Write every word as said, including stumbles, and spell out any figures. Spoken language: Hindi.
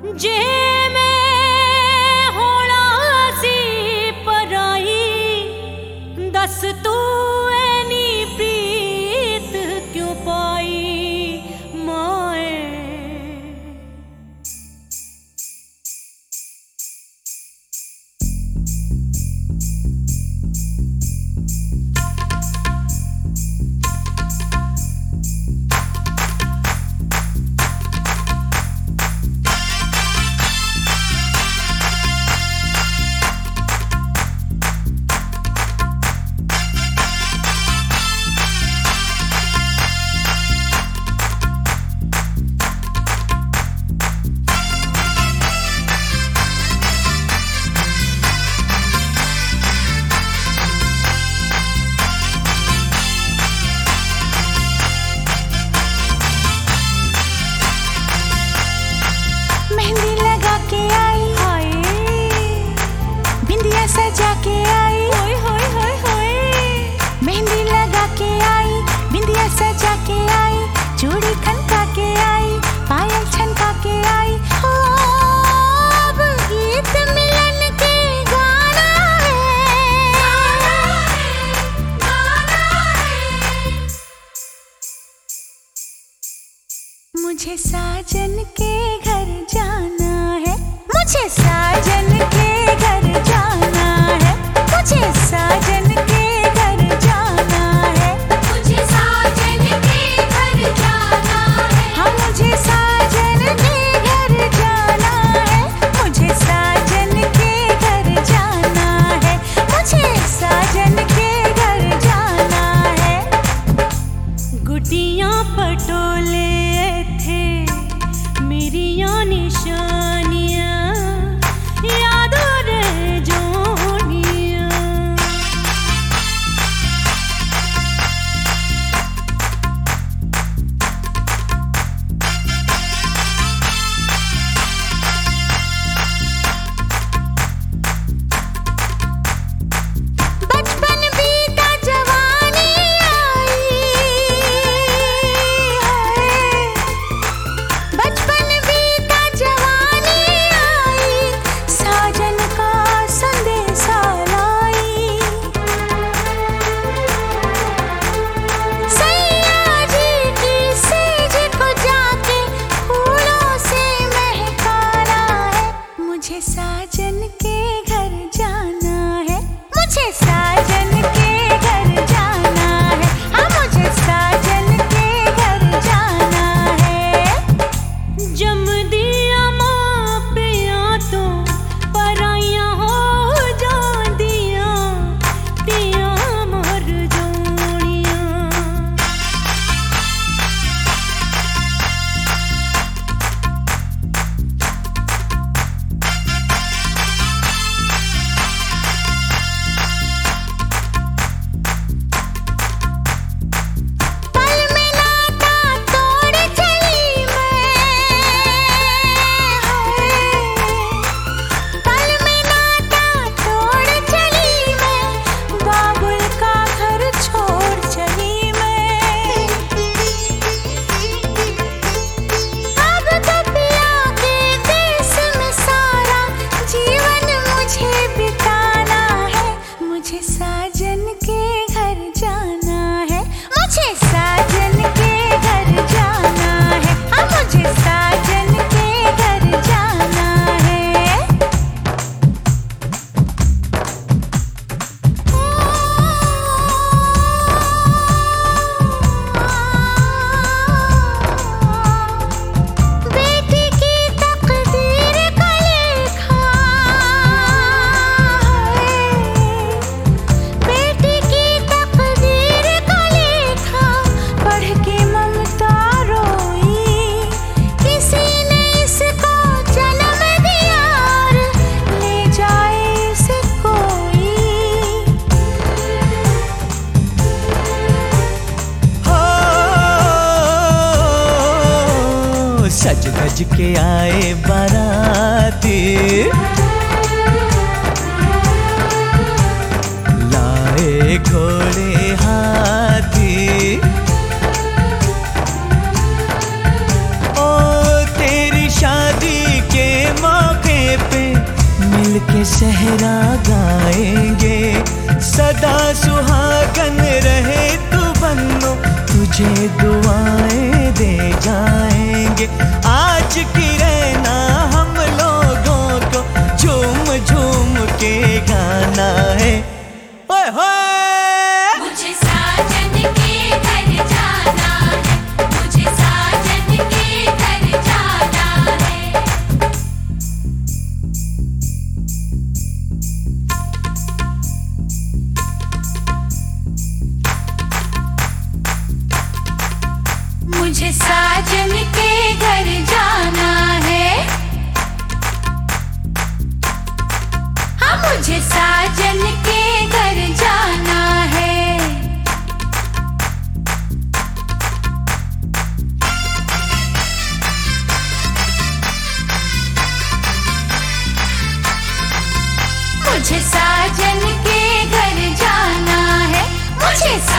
जे मैं होना सी पराई, दस तू ऐनी प्रीत क्यों पाई माए। सजा के आई, होय होय होय होय, मेहंदी लगा के आई, बिंदिया सजा के आई, चूड़ी खनका के आई, पायल छनका के आई। हो अब गीत मिलन के गाना है, मुझे साजन के घर जाना है, मुझे साजन के घर जाना है, मुझे साजन के घर जाना है, मुझे साजन के घर जाना है, हाँ मुझे साजन के घर जाना है, मुझे साजन के घर जाना है, मुझे साजन के घर जाना है। गुटियां पटोले थे मेरी निशानियां, यादों रह जोनियां। बचपन बीता जवानी आई, बचपन बीता जवानी आई, साजन का संदेशा लाई। सैया जी की सेज को जाके फूलों से महकाना है, मुझे साजन के घर जाना है, मुझे साजन के घर जाना है, हाँ मुझे साजन के घर जाना है। जम दिया माँ पिया तो पराइयां हो जांदिया, पिया मर जोड़ियां। पल में नाता तोड़ चली मैं, पल में नाता तोड़ चली मैं, बाबुल का घर छोड़ चली मैं। अब तो पिया के देश में सारा जीवन मुझे बिताना है, मुझे साजन के घर जाना है, मुझे साजन के घर जाना है, हाँ मुझे साजन के घर जाना है। बेटी की तकदीर का लेखा है, बेटी की तकदीर का लेखा, पढ़ के ममता रोई, किसी ने इसको जन्म दिया और ले जाए इसे कोई। हो सज धज के आए बाराती, लाए घोड़े हाथी, ओ तेरी शादी के के सहरा गाएंगे, सदा सुहागन रहे तू बन्नो, तुझे दुआएं दे जाएंगे। आज की रहना हम लोगों को झूम झूम के गाना है। ओए होए मुझे साजन के घर जाना है, मुझे साजन के घर जाना है। मुझे साजन के घर जाना है, हाँ मुझे साजन के घर जाना है। मुझे साजन के घर जाना है, मुझे